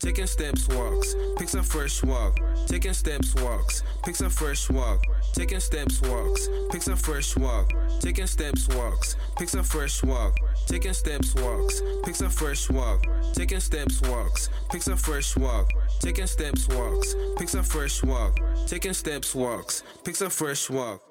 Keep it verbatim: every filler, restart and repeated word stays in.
taking steps, walks, picks a fresh walk, taking steps, walks, picks a fresh walk, taking steps, walks, picks a fresh walk, taking steps, walks, picks a fresh walk, taking steps, walks, picks a fresh walk, taking steps, walks, picks a fresh walk, taking steps, walks, picks a fresh walk, taking steps, walks, picks a fresh walk.